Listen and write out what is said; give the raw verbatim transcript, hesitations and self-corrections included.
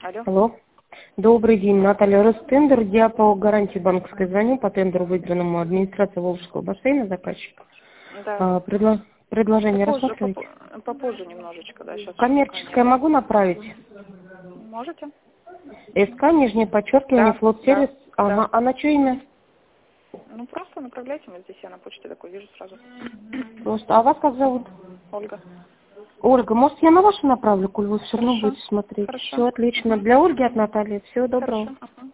Алло. Алло. Добрый день, Наталья Ростендер, Диапо гарантии банковской. Звоню по тендеру, выигранному администрации Волжского бассейна, заказчик. Да. А, предло- Предложение Попозже, рассматриваете? попо- попозже немножечко, да, сейчас пока Коммерческое нет. могу направить? Можете? СК, нижнее подчеркивание, Да, флот-сервис. да, Ага, да. а на что имя? Ну, просто направляйте мне здесь, я на почте такой вижу сразу. Просто, а вас как зовут? Ольга. Ольга, может, я на вашу направлю, коль вы все равно Хорошо. будете смотреть? Хорошо. Все отлично. Угу. Для Ольги от Натальи. Всего доброго. Хорошо. Ага.